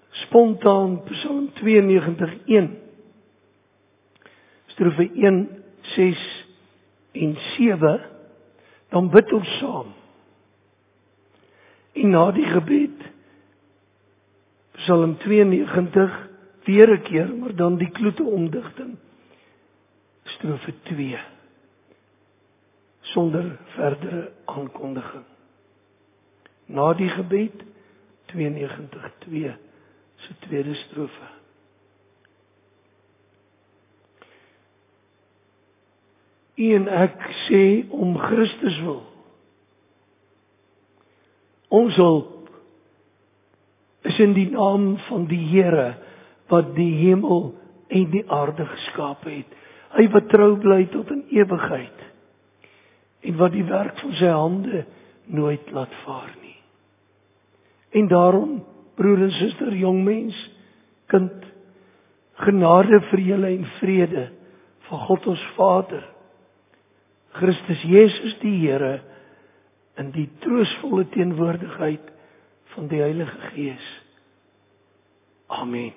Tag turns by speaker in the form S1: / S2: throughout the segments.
S1: spontaan Psalm 92:1. Strofe 1, 6 en 7, dan bid ons saam. En na die gebed, Psalm 92, weer 'n keer, maar dan die kloete omdigting, strofe 2, sonder verdere aankondiging. Na die gebed, 92:2, se tweede strofe. U en ek sê om Christus wil, ons hulp is in die naam van die Here wat die hemel en die aarde geskape het. Hy wat trou bly tot in ewigheid en wat die werk van sy hande nooit laat vaar nie. En daarom, broer en suster, jong mens, kind, genade vir julle en vrede van God ons Vader, Christus Jesus die Here, in die troostvolle teenwoordigheid van die Heilige Gees. Amen.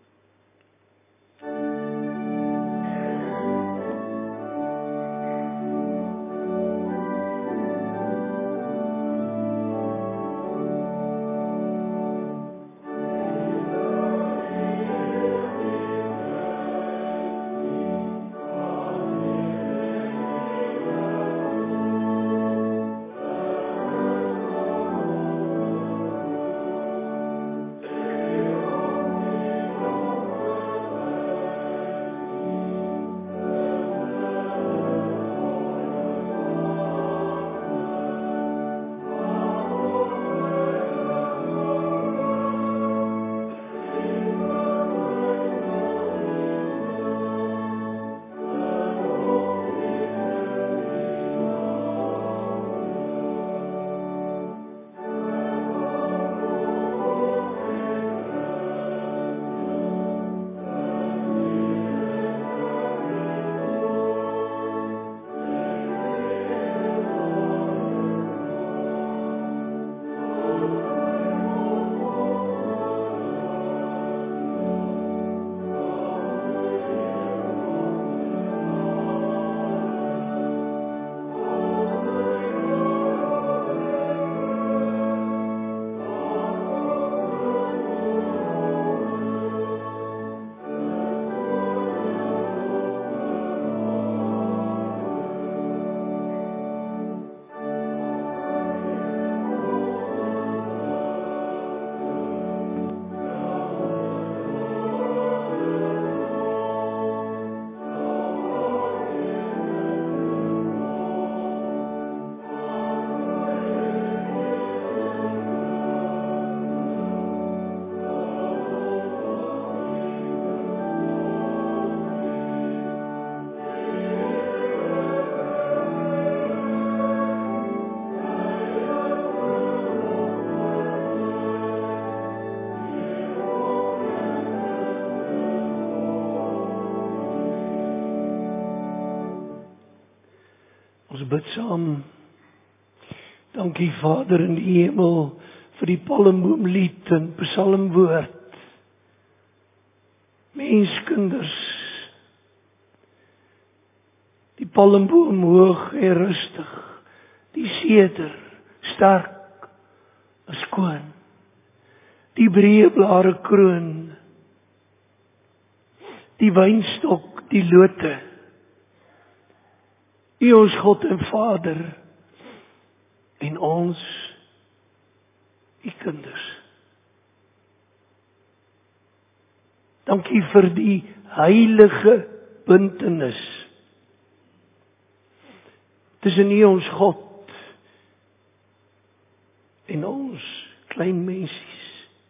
S1: Ons bid saam. Dankie Vader in die hemel vir die palmboomlied en psalmwoord. Menskinders, die palmboom hoog en rustig, die seder sterk en skoon, die breë blare kroon, die wynstok, die lote, U ons God en Vader en ons U kinders. Dankie vir die heilige bintenis tussen U ons God en ons klein mensies.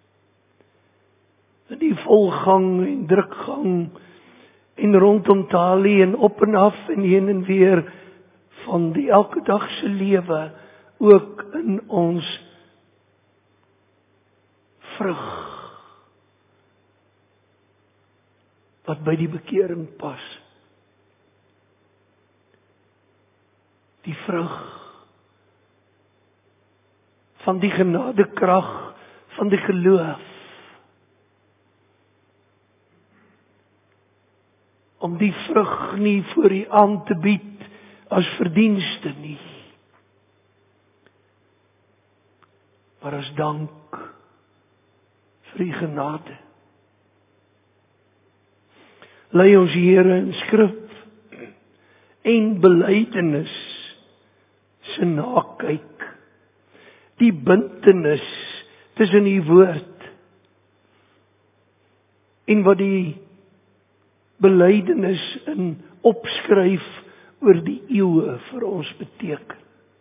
S1: In die volgang en drukgang en rondom talie en op en af en heen en weer van die elke dag se lewe, ook in ons vrug wat by die bekering pas. Die vrug van die genadekrag van die geloof om die vrug nie voor U aan te bied as verdienste nie, maar as dank vir U genade. Lei ons Here in skrif en belydenis se nakyk, die bintenis tussen U woord en wat die belydenis in opskryf oor die eeue vir ons beteken.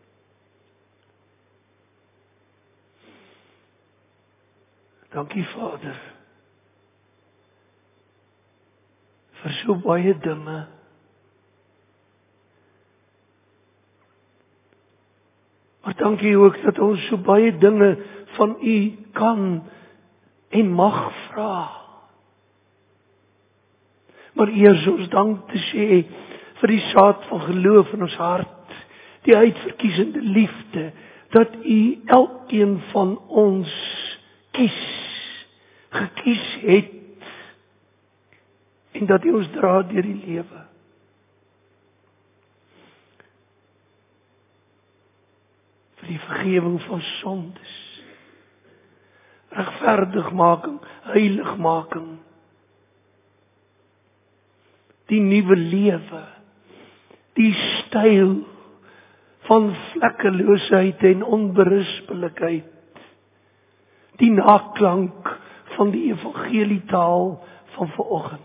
S1: Dankie Vader vir so baie dinge. Maar dankie ook dat ons so baie dinge van U kan en mag vra. Maar eers ons dank te sê vir die saad van geloof in ons hart, die uitverkiesende liefde, dat U elkeen van ons gekies het, en dat U ons dra deur die lewe. Vir die vergewing van sondes, regverdigmaking, heiligmaking, die nuwe lewe, die styl van vlekkeloosheid en onberispelikheid, die naklank van die evangelietaal van vanoggend.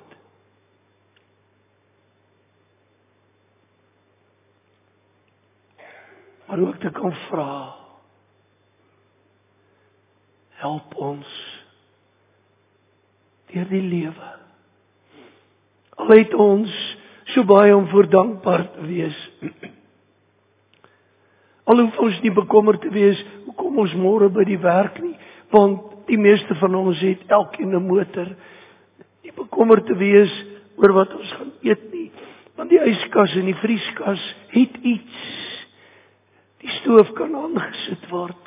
S1: Maar ook te kan vra, help ons deur die lewe. Al het ons so baie om voor dankbaar te wees. Al hoef ons nie bekommerd te wees, hoe kom ons môre by die werk nie, want die meeste van ons het elkeen 'n motor. Nie bekommerd te wees oor wat ons gaan eet nie, want die yskas en die vrieskas het iets. Die stoof kan aangesit word.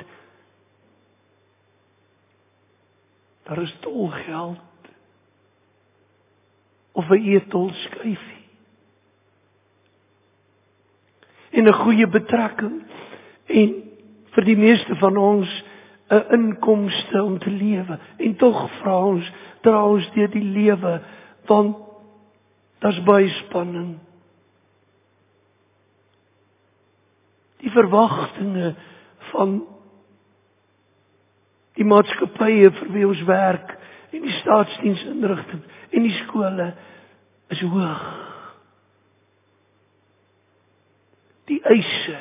S1: Daar is tolgeld of 'n eetolskyfie. En 'n goeie betrekking en vir die meeste van ons 'n inkomste om te lewe. En tog dra ons deur die lewe, want daar's baie spanning. Die verwagtinge van die maatskappye vir wie ons werk en die staatsdiensinrigting en die skole is hoog. Die eise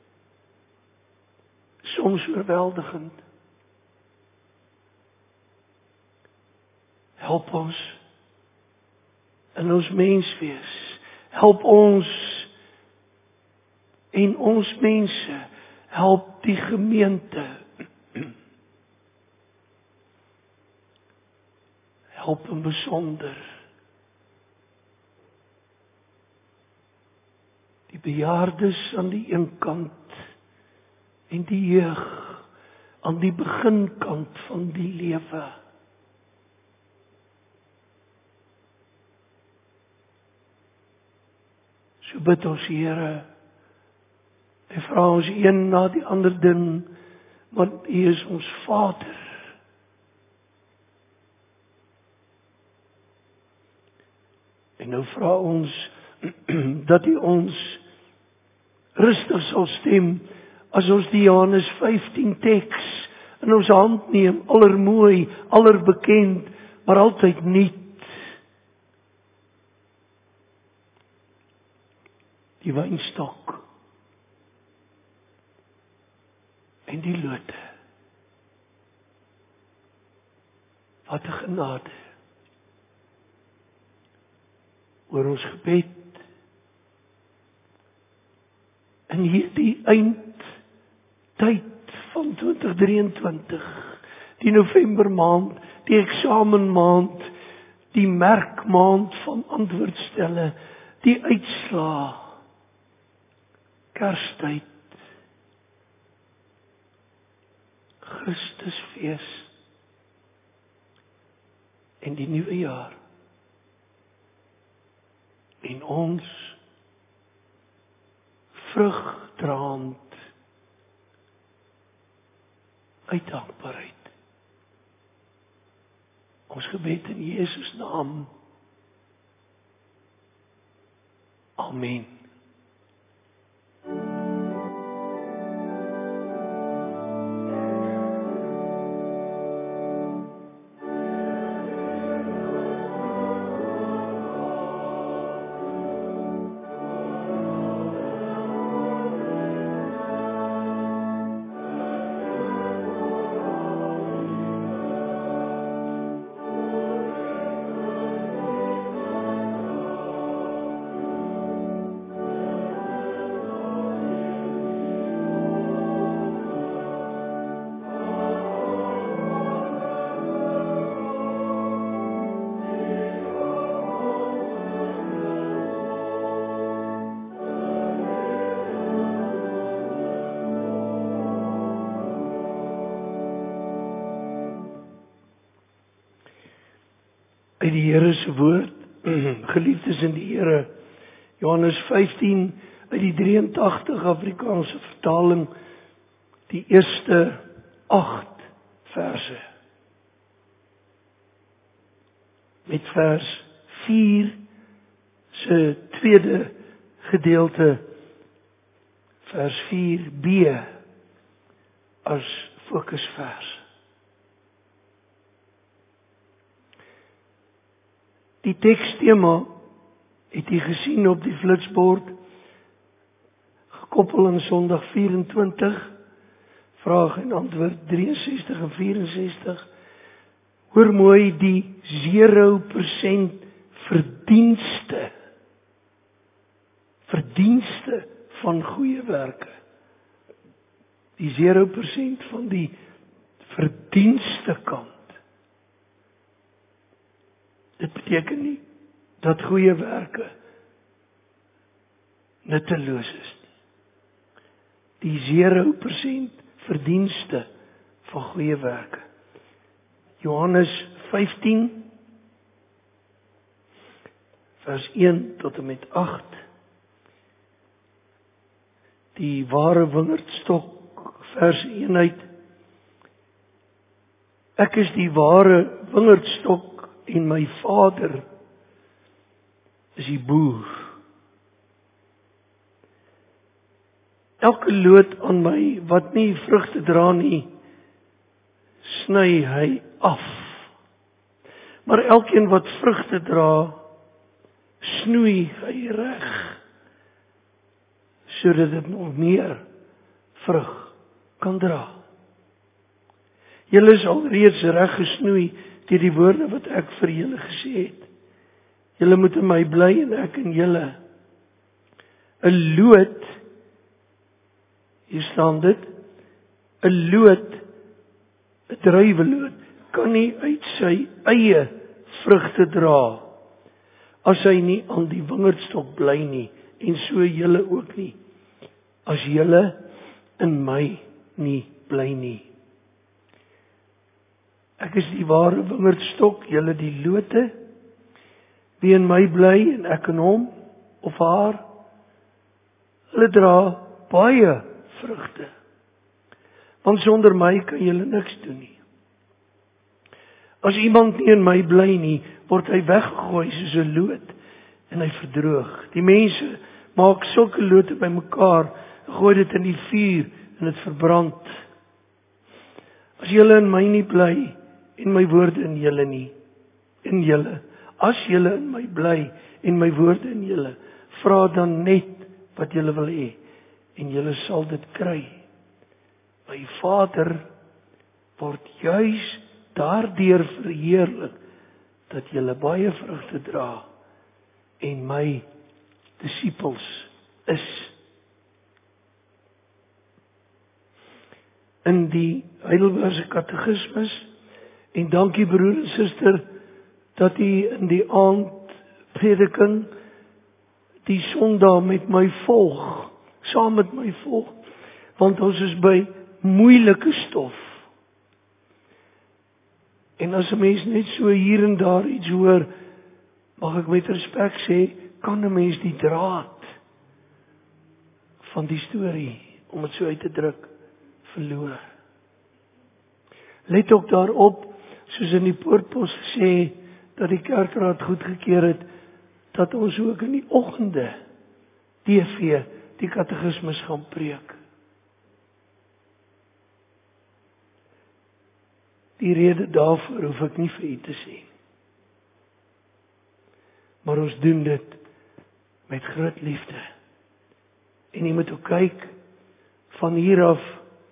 S1: soms oorweldigend. Help ons in ons menswees. Help ons en ons mense. Help die gemeente. Help in besonder die bejaardes aan die een kant en die jeug aan die beginkant van die lewe. So bid ons Here, en vra ons een na die ander ding, want U is ons Vader. En nou vra ons dat U ons rustig sal stem as ons die Johannes 15 teks in ons hand neem, allermooi, allerbekend, maar altyd nuut. Die wynstok en die lote. Wat 'n genade oor ons gebed in hierdie eindtyd van 2023, die November maand, die eksamenmaand, die merkmaand van antwoordstelle, die uitslaa, Kerstyd, Christusfees en die nuwe jaar. en ons vrugdraand uit dankbaarheid. Ons gebed in Jesus naam. Amen. Uit die Here se woord, geliefdes in die Here, Johannes 15 uit die 83 Afrikaanse vertaling, die eerste 8 verse. Met vers 4 se tweede gedeelte, vers 4b as fokusvers. Die tekstema het jy gesien op die flitsbord, gekoppel aan Sondag 24, vraag en antwoord 63 en 64. Hoor mooi die 0% verdienste van goeie werke. Die 0% van die verdienste kant. Dit beteken nie dat goeie werke nutteloos is nie. Die 0% verdienste van goeie werke. Johannes 15 vers 1 tot en met 8. Die ware wingerdstok, vers 1 uit. Ek is die ware wingerdstok en my Vader is die boer. Elke loot aan my wat nie vrugte dra nie, sny hy af. Maar elkeen wat vrugte dra, snoei hy reg, sodat dit nog meer vrug kan dra. Julle is alreeds reg gesnoei deur die woorde wat ek vir julle gesê het. Julle moet in my bly en ek in julle. 'n loot, hier staan dit, 'n loot, 'n druiweloot, kan nie uit sy eie vrugte dra, as hy nie aan die wingerdstok bly nie, en so julle ook nie, as julle in my nie bly nie. Ek is die ware wingerdstok, julle die lote. Wie in my bly en ek in hom of haar, hulle dra baie vrugte. Want sonder my kan julle niks doen nie. As iemand nie in my bly nie, word hy weggegooi soos 'n loot en hy verdroog. Die mense maak sulke lote bymekaar, gooi dit in die vuur en dit verbrand. As julle in my nie bly en my woorde in julle nie, in julle, as julle in my bly en my woorde in julle, vra dan net wat julle wil hê en julle sal dit kry. My Vader word juis daardeur verheerlik dat julle baie vrugte dra en my disippels is. In die Heidelbergse Katekismus, en dankie broer en suster dat u in die aandprediking die Sondag met my volg, saam met my volg, want ons is by moeilike stof. En as 'n mens net so hier en daar iets hoor, mag ek met respek sê, kan 'n mens die draad van die storie, om dit so uit te druk, verloor. Let ook daarop, soos in die poortpos gesê, dat die kerkraad goedgekeur het, dat ons ook in die oggende TV die katekismes gaan preek. Die rede daarvoor hoef ek nie vir u te sê. Maar ons doen dit met groot liefde. En jy moet ook kyk, van hier af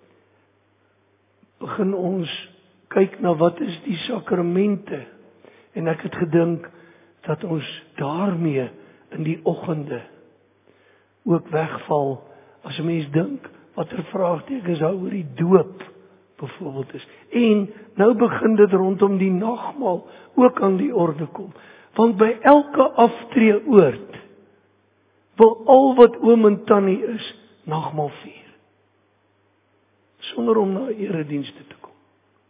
S1: begin ons kyk na wat is die sakramente. En ek het gedink dat ons daarmee in die oggende ook wegval, as 'n mens dink watter vraagtekens daar oor die doop byvoorbeeld is. En nou begin dit rondom die nagmaal ook aan die orde kom. Want by elke aftreeoord wil al wat oom en tannie is, nagmaal vier. Sonder om na eredienste te kom.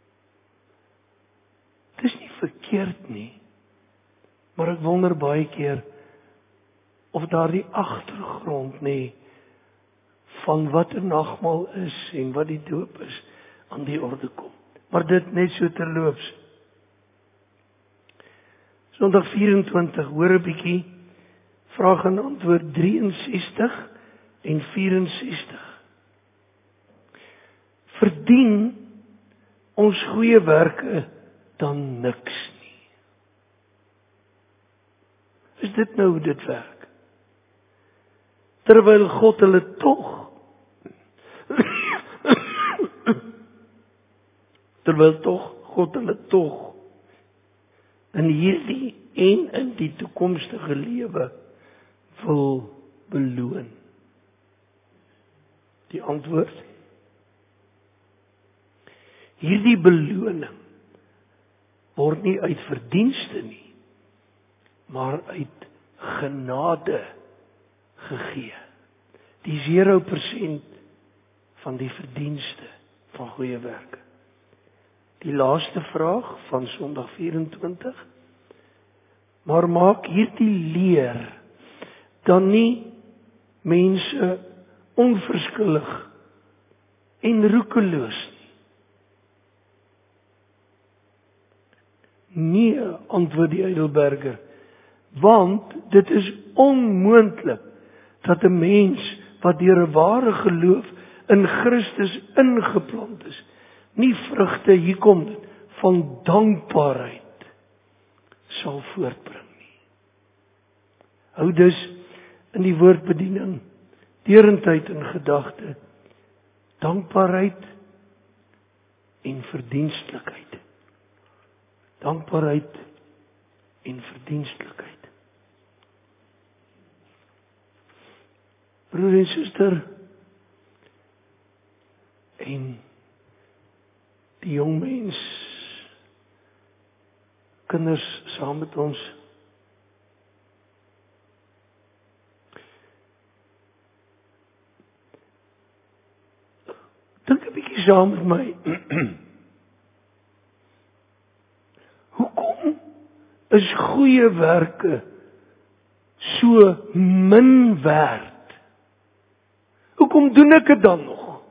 S1: Dit is nie verkeerd nie, maar ek wonder baie keer of daar die agtergrond nie van wat 'n nagmaal is en wat die doop is aan die orde kom. Maar dit net so terloops. Sondag 24, hoor 'n bietjie, vraag en antwoord 63 en 64. Verdien ons goeie werke dan niks nie? Is dit nou hoe dit werk? Terwyl God hulle tog God hulle tog in hierdie en in die toekomstige lewe wil beloon. Die antwoord: hierdie beloning word nie uit verdienste nie, maar uit genade gegee. Die 0% van die verdienste van goeie werke. Die laaste vraag van Sondag 24. Maar maak hierdie leer dan nie mense onverskillig en roekeloos nie? Nee, antwoord die Heidelberger, want dit is onmoontlik dat 'n mens wat deur 'n ware geloof in Christus ingeplant is, nie vrugte, hier kom dit, van dankbaarheid sal voortbring nie. Hou dus in die woordbediening deurentyd in gedagte dankbaarheid en verdienstelikheid. Dankbaarheid en verdienstelikheid. Broer en suster, en die jong mens, kinders saam met ons, dink 'n bietjie saam met my. Hoekom is goeie werke so min werd? Hoekom doen ek dit dan nog?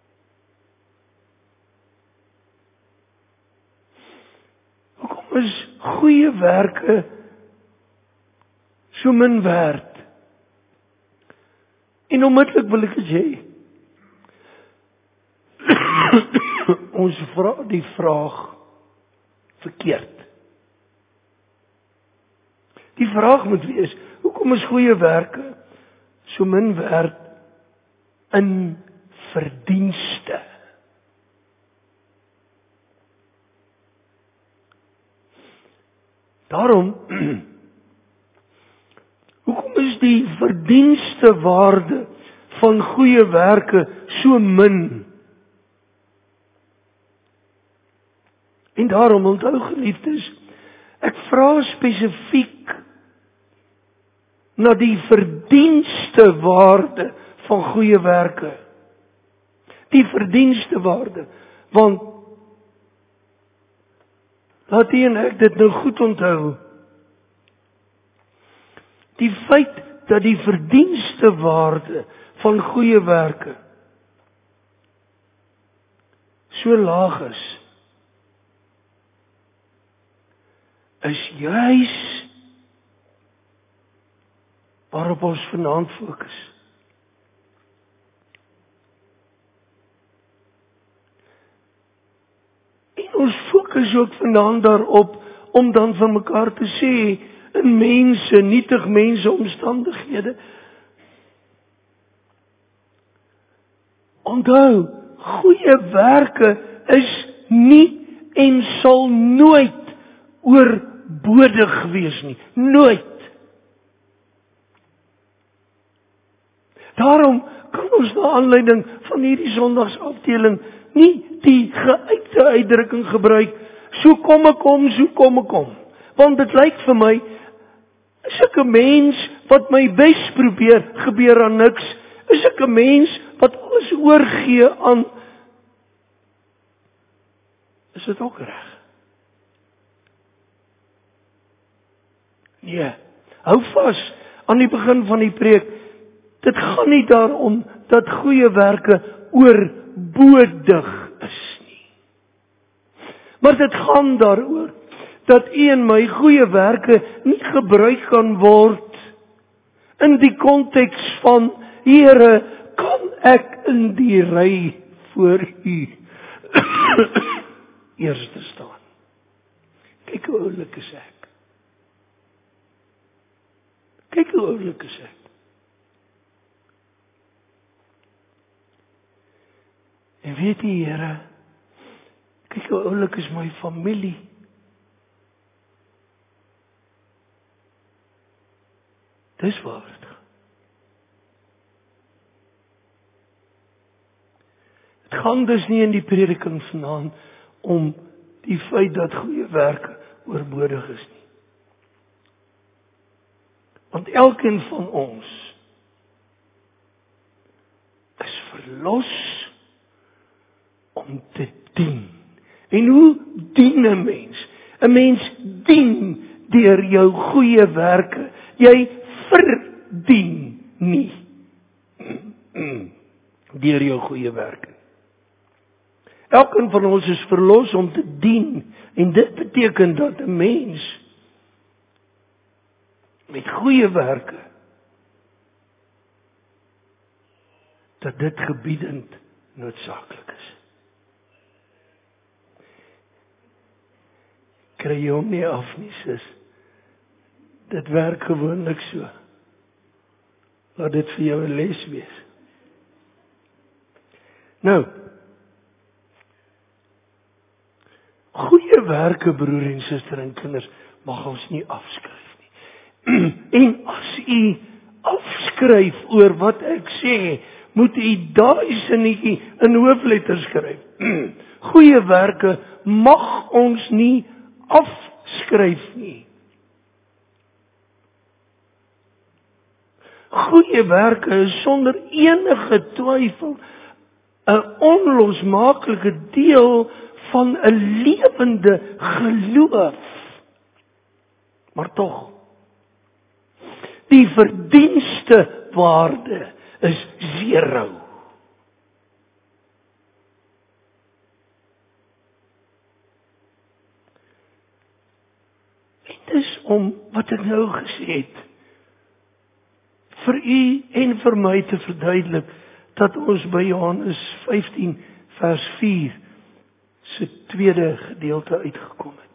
S1: Hoekom is goeie werke so min werd? En onmiddellik wil ek sê, ons vra die vraag verkeerd. Die vraag moet wees, hoekom is goeie werke so min werd in verdienste? Daarom, hoekom is die verdienste waarde van goeie werke so min? En daarom, onthou geliefdes, ek vra spesifiek na die verdienste waarde van goeie werke. Die verdienste waarde, want laat u en ek dit nou goed onthou. Die feit dat die verdienste waarde van goeie werke so laag is juis waarop ons vanaand fokus. En ons fokus ook vanaand daarop om dan van mekaar te sê in mense, nietig mense omstandighede. Onthou, goeie werke is nie en sal nooit oorbodig wees nie. Nooit. Daarom kan ons na aanleiding van hierdie Sondagsafdeling nie die geuite uitdrukking gebruik, so kom ek om. Want dit lyk vir my, is ek 'n mens wat my bes probeer, gebeur aan niks. Is ek 'n mens wat alles oorgee aan, is dit ook reg? Nee, hou vas aan die begin van die preek. Dit gaan nie daarom dat goeie werke oorbodig is nie. Maar dit gaan daaroor dat u en my goeie werke nie gebruik kan word in die konteks van, Here, kan ek in die ry voor u eerste staan. Kyk hoe oulik is ek. Kyk hoe oulik is ek. En weet die Here, kyk hoe oulik is my familie. Dis waar dit gaan. Het gaan dus nie in die prediking vanaand om die feit dat goeie werke oorbodig is nie. Want elkeen van ons is verlos om te dien. En hoe dien 'n mens? 'n Mens dien deur jou goeie werke. Jy verdien nie deur jou goeie werke. Elkeen van ons is verlos om te dien, en dit beteken dat 'n mens met goeie werke, dat dit gebiedend noodsaaklik is. Kry jy hom nie af nie, sis. Dit werk gewoonlik so. Laat dit vir jou 'n les wees. Nou, goeie werke, broer en suster en kinders, mag ons nie afskryf nie. En as u afskryf oor wat ek sê, moet u daai sinnetjie in hoofletters skryf. Goeie werke mag ons nie afskryf nie. Goeie werke is sonder enige twyfel 'n onlosmaaklike deel van 'n lewende geloof. Maar tog, die verdienste waarde is 0. En dis om wat ek nou gesê het, vir u en vir my te verduidelik, dat ons by Johannes 15 vers 4 se tweede gedeelte uitgekom het.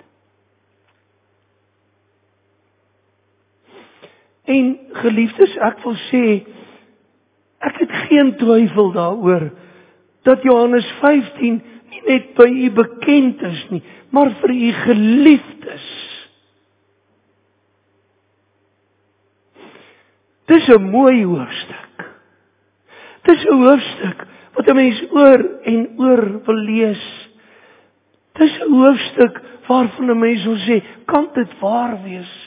S1: En geliefdes, ek wil sê, ek het geen twyfel daaroor dat Johannes 15 nie net by u bekend is nie, maar vir u geliefd is. Dis 'n mooi hoofstuk. Dis 'n hoofstuk wat 'n mens oor en oor wil lees. Dis 'n hoofstuk waarvan 'n mens wil sê, kan dit waar wees?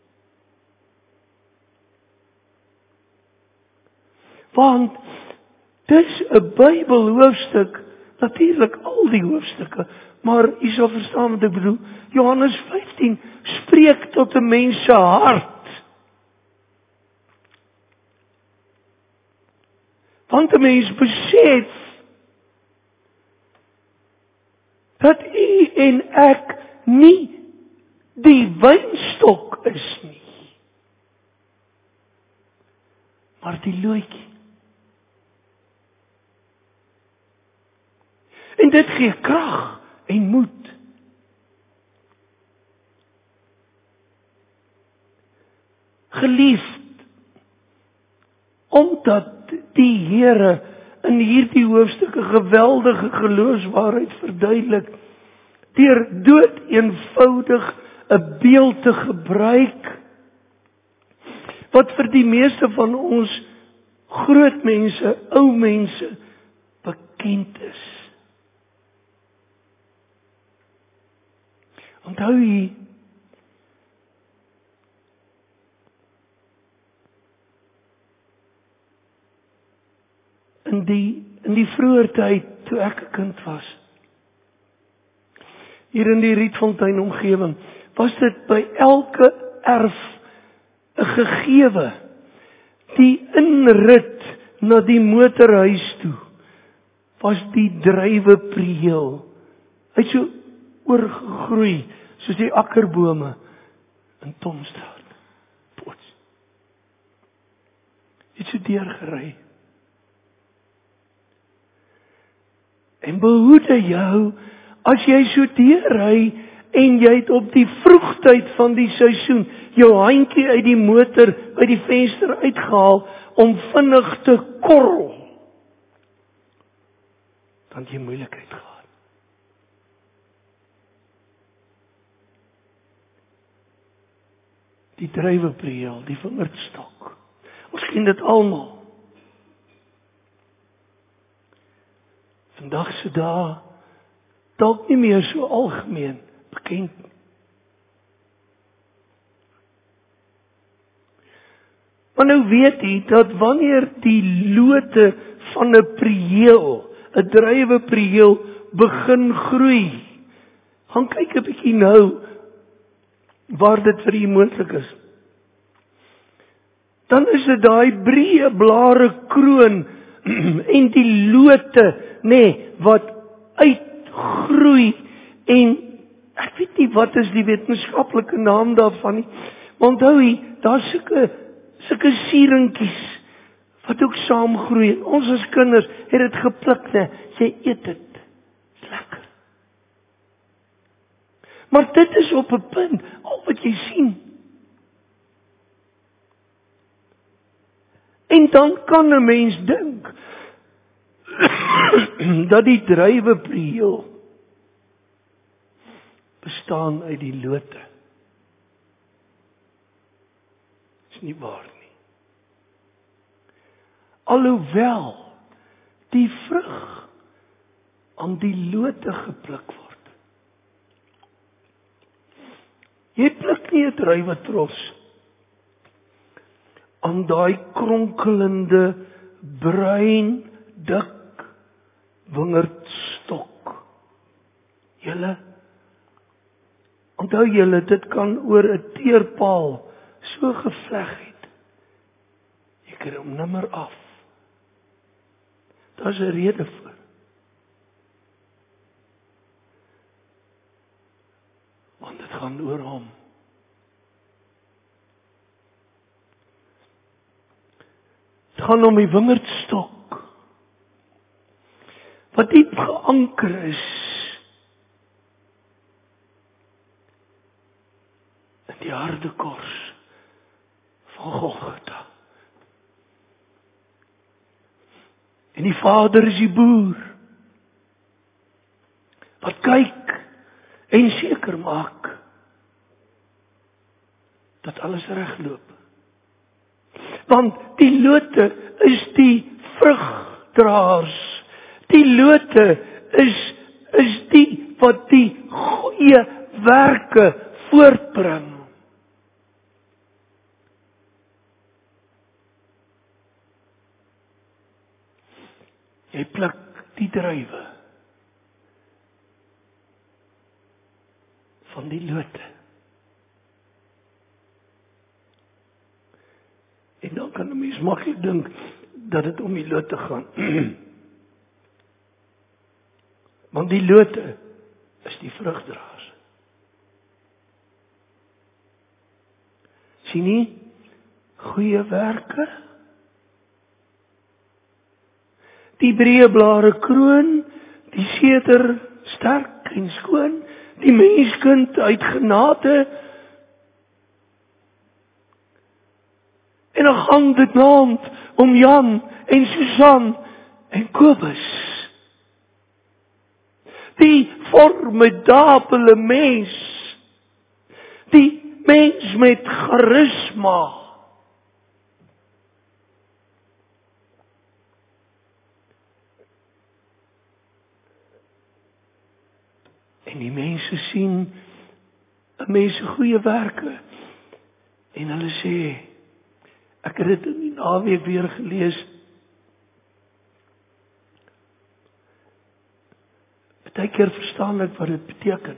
S1: Want dis 'n Bybelhoofstuk, natuurlik al die hoofstukke, maar u sal verstaan wat ek bedoel. Johannes 15 spreek tot 'n mens se hart. Want 'n mens besef dat u en ek nie die wynstok is nie, maar die lootjie. En dit gee krag en moed. Geliefd, omdat die Here in hierdie hoofstuk 'n geweldige geloofswaarheid verduidelik, deur dood eenvoudig 'n beeld te gebruik, wat vir die meeste van ons groot mense, ou mense, bekend is. Onthou jy, in die vroeë tyd, toe ek 'n kind was, hier in die Rietfontein omgewing, was dit by elke erf 'n gegewe, die inrit na die motorhuis toe, was die druiweprieel. Hy het so oorgegroei, soos die akkerbome in Tomstraat, Pots. Het so deurgery. En behoede jou, as jy so deurry, en jy het op die vroegtyd van die seisoen, jou handjie uit die motor, uit die venster uitgehaal, om vinnig te korrel, dan het jy moeilikheid gehad. Die druiweprieel, die vingerstok. Ons ken dit almal. Vandag se dae dalk nie meer so algemeen bekend nie. Maar nou weet jy dat wanneer die lote van 'n prieel, 'n druiweprieel begin groei, gaan kyk 'n bietjie nou waar dit vir u moontlik is. Dan is dit daai breë blare kroon en die lote, wat uitgroei, en ek weet nie wat is die wetenskaplike naam daarvan nie, maar onthou jy, daar's sulke sieringkies wat ook saamgroei. Ons as kinders het dit gepluk, jy eet dit. Dis lekker. Maar dit is op 'n punt, al wat jy sien. En dan kan 'n mens dink dat die druiweprieel bestaan uit die lote. Dis nie waar nie. Alhoewel die vrug aan die lote gepluk word. Jy pluk nie 'n druiwetros aan daai kronkelende, bruin, dik wingerdstok. Onthou julle, dit kan oor 'n teerpaal so gevleg het. Jy kry hom nimmer af. Daar's 'n rede vir. Want dit gaan oor hom. Het gaan om die wingerdstok, wat diep geanker is in die harde kors van Golgotha. En die Vader is die boer, wat kyk en seker maak dat alles regloop. Want die lote is die vrugdraers. Die lote is die wat die goeie werke voortbring. Jy pluk die druiwe van die lote. En dan kan 'n mens maklik dink, dat dit om die lote gaan. Want die lote is die vrugdraers. Sien nie? Goeie werke. Die breë blare kroon, die seder sterk en skoon, die menskind uit genade. En dan hang dit naam om Jan en Susan en Kobus. Die formidabele mens. Die mens met charisma. En die mense sien 'n mens se goeie werke en hulle sê, ek het dit in die naweek weer gelees. Partykeer verstaan ek wat dit beteken.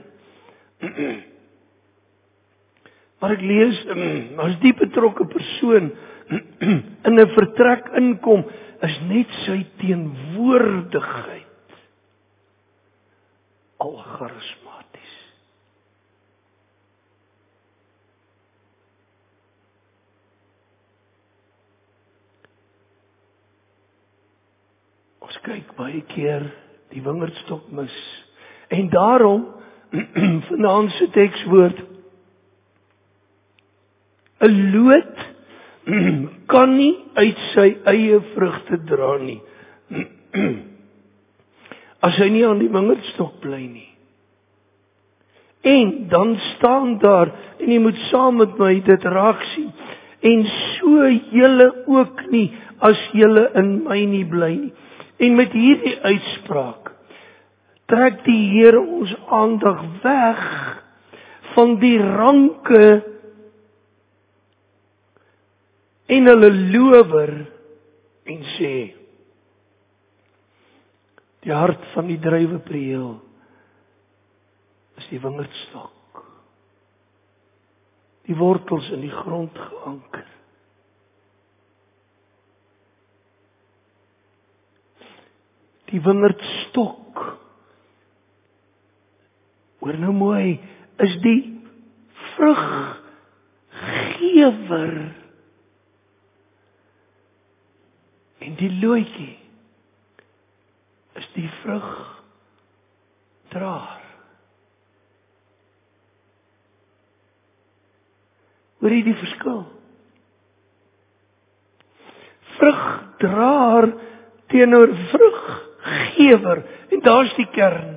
S1: Maar ek lees, as die betrokke persoon in 'n vertrek inkom, is net sy teenwoordigheid al charismaties. Ons kyk baie keer die wingerdstok mis. En daarom, vanaand se tekswoord, 'n loot kan nie uit sy eie vrugte dra nie. As hy nie aan die wingerdstok bly nie. En dan staan daar, en jy moet saam met my dit raak sien, en so julle ook nie, as julle in my nie bly nie. En met hierdie uitspraak trek die Here ons aandag weg van die ranke en hulle lower en sê, die hart van die druiwepreel is die wingerdstok. Die wortels in die grond geanker. Die wingerdstok, hoor nou mooi, is die vruggewer. En die lootjie is die vrugdraer. Hoor jy die verskil? Vrugdraer teenoor vruggewer. En daar's die kern.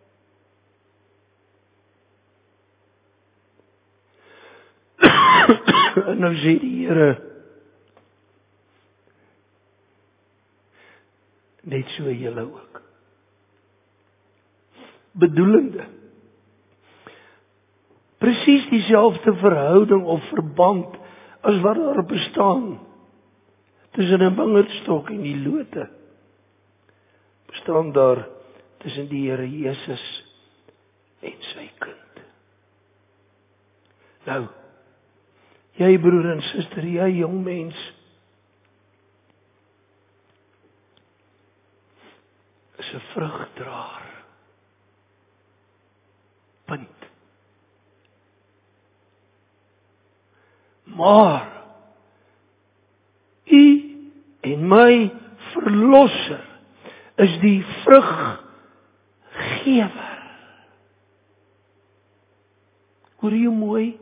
S1: En nou sê die Here, net so julle ook. Bedoelende. Presies dieselfde verhouding of verband as wat daar bestaan tussen 'n wingerdstok en die lote. Bestaan daar tussen die Here Jesus en sy kind. Nou, jy broer en suster, jy jong mens, is 'n vrugdraer. Punt. Maar u en my verlosser is die vruggewer. Hoor jy mooi?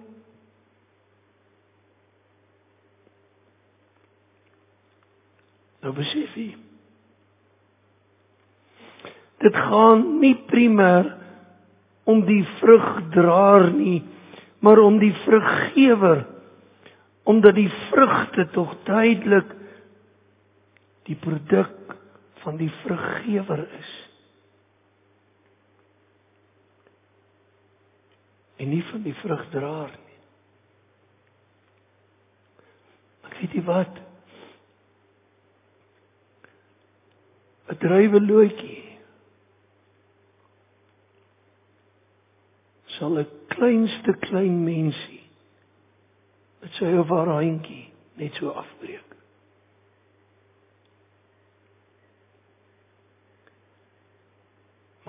S1: Nou besef jy, dit gaan nie primêr om die vrugdraer nie, maar om die vruggewer, omdat die vrugte tog duidelik die produk van die vruggewer is. En nie van die vrugdraer nie. Maar weet jy wat? 'n druiwelootjie sal 'n kleinste klein mensie met sy of haar handjie net so afbreek.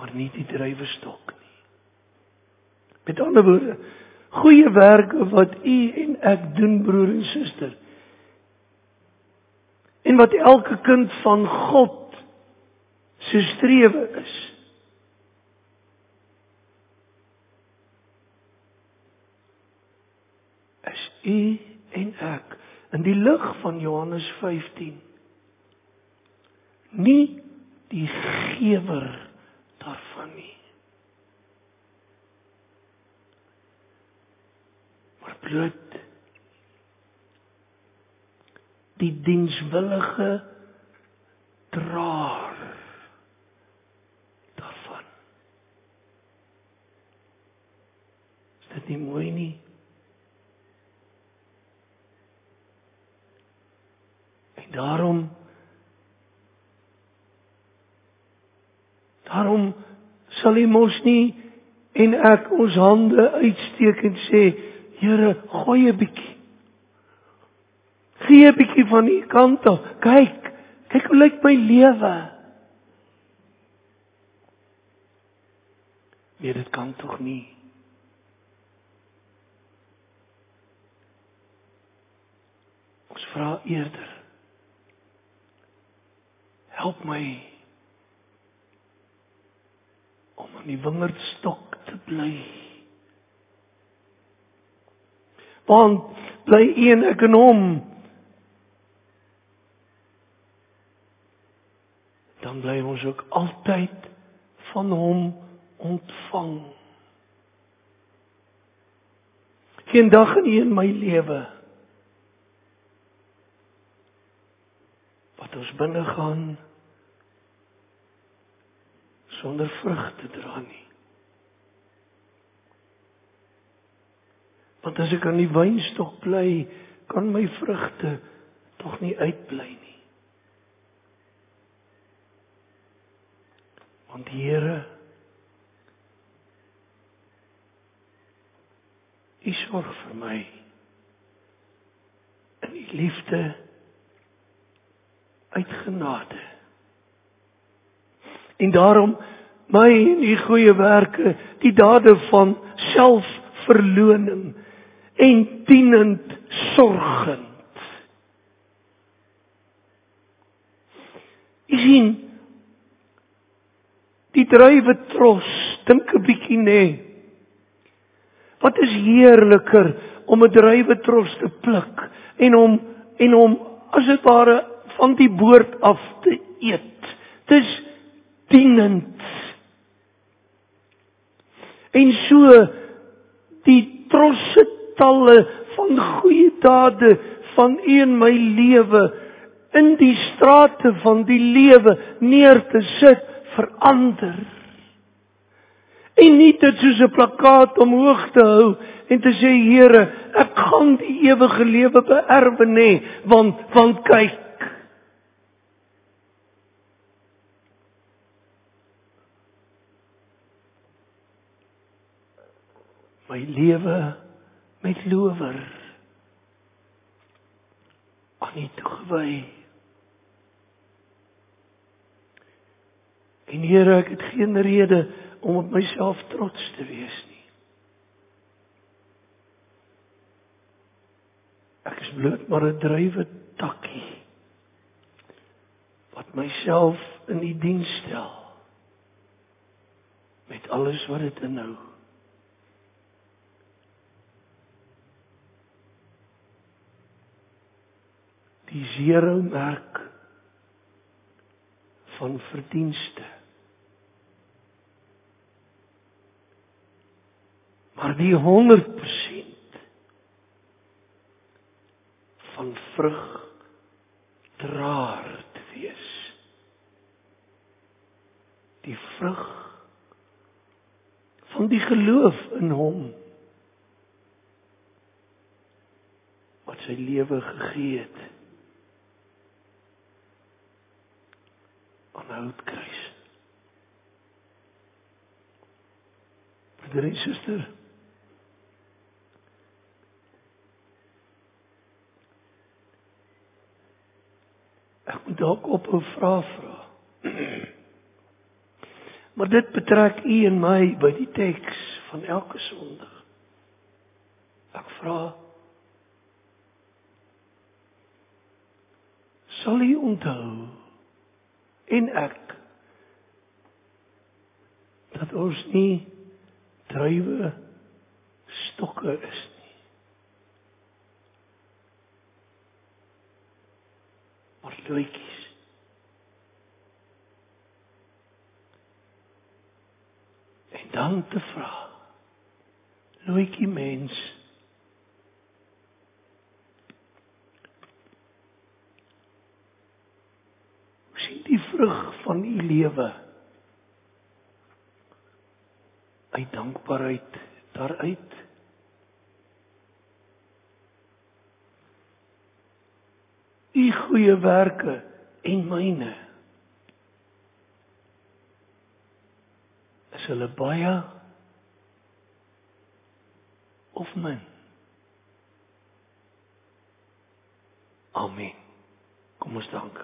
S1: maar nie die druiwestok nie. Met ander woorde, goeie werke wat u en ek doen, broer en suster, en wat elke kind van God se strewe is, u en ek in die lig van Johannes 15 nie die gewer daarvan nie, maar bloot die dienswillige draer daarvan. Is dit nie mooi nie? En daarom sal hy mos nie en ek ons hande uitsteek en sê, Here, gooi 'n bietjie. Gee 'n bietjie van u kant af. Kyk hoe lyk my lewe. Nee, dit kan tog nie. Ons vra eerder, help my om aan die wingerdstok te bly. Want bly een ek in hom, dan bly ons ook altyd van hom ontvang. Geen dag nie in my lewe wat ons binne gaan sonder vrug te dra nie. Want as ek aan die wynstok bly, kan my vrugte tog nie uitbly nie. Want die Here, U sorg vir my in die liefde uit genade. En daarom my en die goeie werke, die dade van selfverloning en dienend sorgend. U sien, die druiwetros, dink 'n bietjie nê. Wat is heerliker om 'n druiwetros te pluk en hom as dit ware van die boord af te eet. Dis dienend. En so die trosse talle van goeie dade van U in my lewe in die strate van die lewe neer te sit, verander. En nie dit soos 'n plakkaat omhoog te hou en te sê, Here, ek gaan die ewige lewe beerwe nie, want kyk. My lewe met lower aan U toegewy. En Here, ek het geen rede om op myself trots te wees nie. Ek is bloot maar 'n druiwetakkie wat myself in U diens stel met alles wat dit inhou. Die 0 merk van verdienste. Maar die 100% van vrug draer te wees. Die vrug van die geloof in Hom wat sy lewe gegee het aan 'n houtkruis. Broer en suster, ek moet dalk ophou vra. Maar dit betrek u en my by die teks van elke Sondag. Ek vra, sal u onthou, en ek, dat ons nie druiwe stokke is nie, maar luitjies. En dan te vra, luitjie mens, hoe sien die vrug van u lewe uit dankbaarheid daaruit? U goeie werke en myne, is hulle baie of min? Amen. Kom ons dank.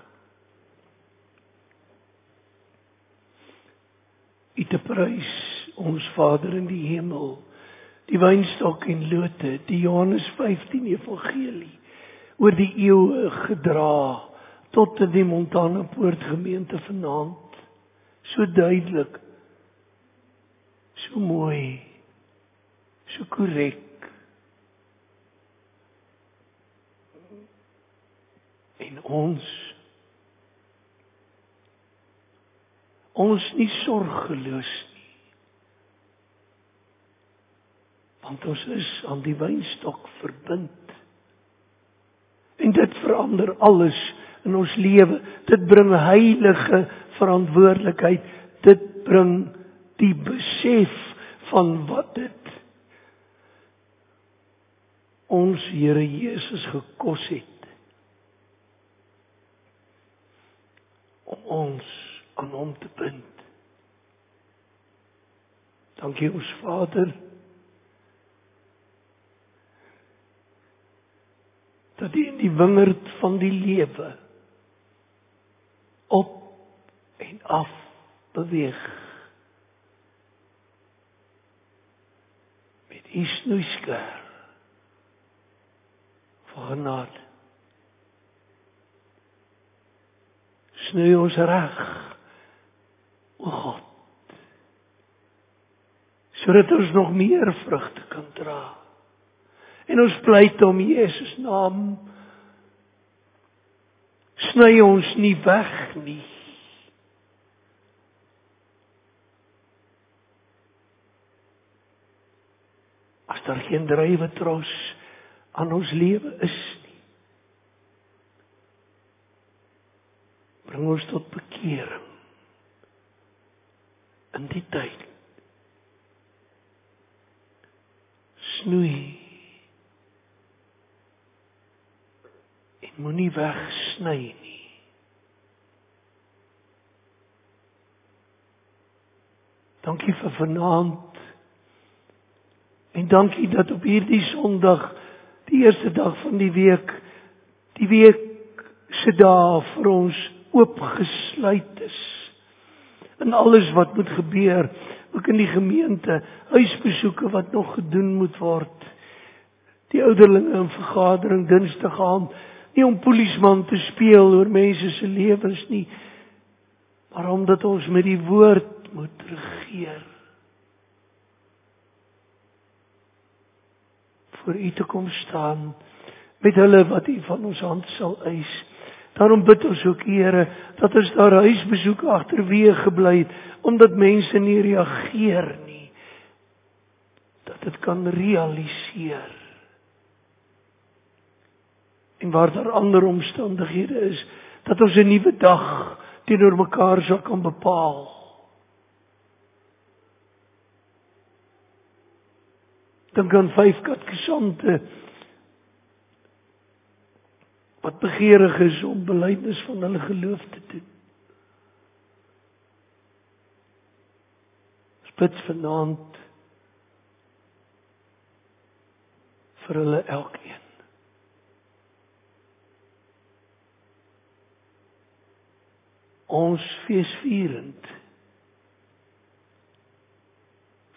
S1: U te prys, ons Vader in die hemel, die wynstok en lote, die Johannes 15 evangelie, oor die eeue gedra, tot in die Montana Poort gemeente vanaand, so duidelik, so mooi, so korrek, en ons nie sorgeloos nie, want ons is aan die wynstok verbind, en dit verander alles in ons lewe, dit bring heilige verantwoordelikheid, dit bring die besef van wat dit ons Here Jesus gekos het, om ons aan hom te bind. Dankie ons Vader, dat U in die wingerd van die lewe op en af beweeg, met U snoeisker van genade. Snoei ons reg, o God, sodat ons nog meer vrugte kan dra. En ons pleit om Jesus naam, sny ons nie weg nie. As daar geen drywe tros aan ons lewe is nie, bring ons tot bekering in die tyd. Snoei en moenie wegsny nie. Dankie vir vanaand en dankie dat op hierdie Sondag, die eerste dag van die week se dae vir ons oopgesluit is. En alles wat moet gebeur, ook in die gemeente, huisbesoeke wat nog gedoen moet word, die ouderlinge in vergadering Dinsdag aand, nie om polisman te speel oor mense se lewens nie, maar omdat ons met die woord moet regeer. Voor U te kom staan, met hulle wat U van ons hand sal eis. Daarom bid ons ook, Here, dat ons daar huisbesoek agterweë gebly het, omdat mense nie reageer nie, dat dit kan realiseer. En waar daar ander omstandighede is, dat ons 'n nuwe dag teenoor mekaar sal kan bepaal. Dink aan 5 katekisante wat begeerig is om belydenis van hulle geloof te doen. Ons bid vanaand vir hulle elkeen. Ons feesvierend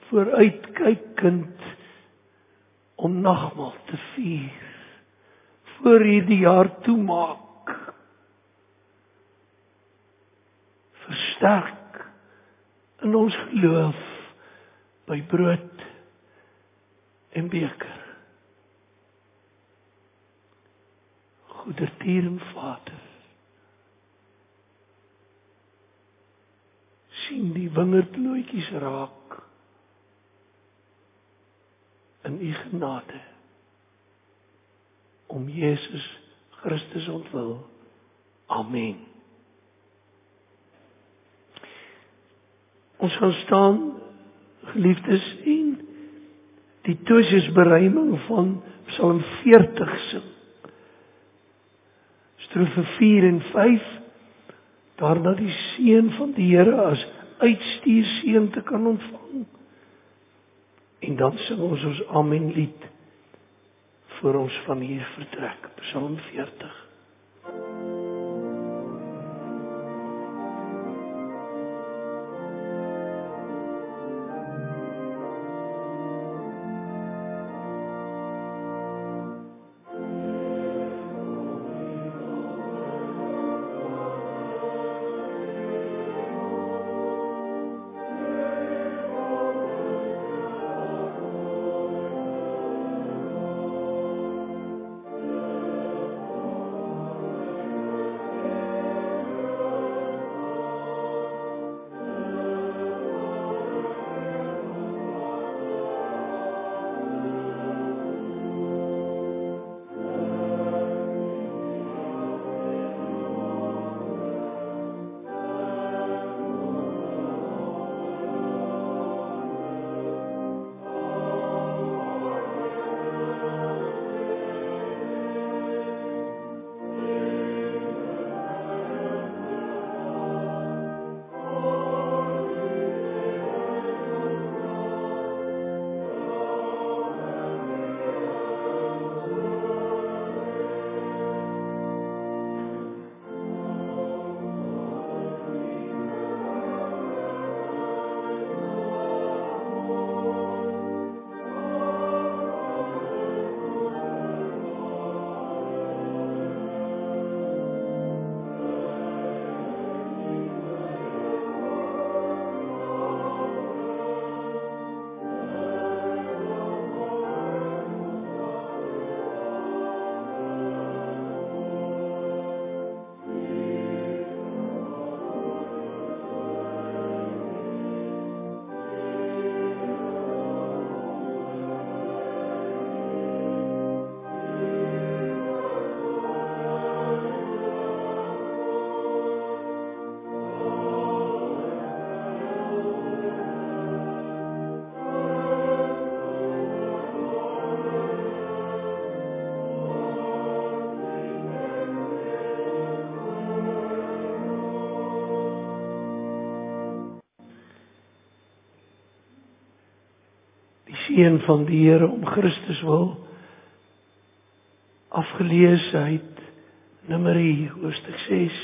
S1: vooruitkykend om nagmaal te vier, voor hierdie jaar toemaak. Versterk in ons geloof by brood en beker. Goedertier Vader, sien die wingerdlootjies raak in u genade, om Jesus Christus ontwil. Amen. Ons gaan staan, geliefdes, en die toosjesberuiming van Psalm 40 sing. Strofe 4 en 5, daarna die seën van die Here as uitstuur seën te kan ontvang. En dan sing ons Amen lied voor ons van hier vertrek. Psalm 40. Seën van die Here om Christus wil, afgelees uit Numeri hoofstuk 6.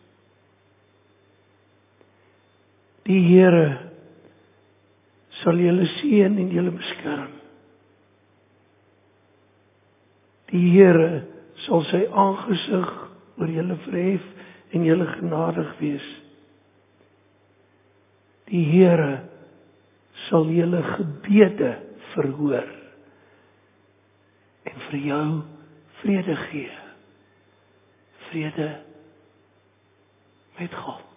S1: Die Here sal julle seën en julle beskerm. Die Here sal sy aangesig oor julle verhef en julle genadig wees. Die Here sal julle gebede verhoor en vir jou vrede gee. Vrede met God.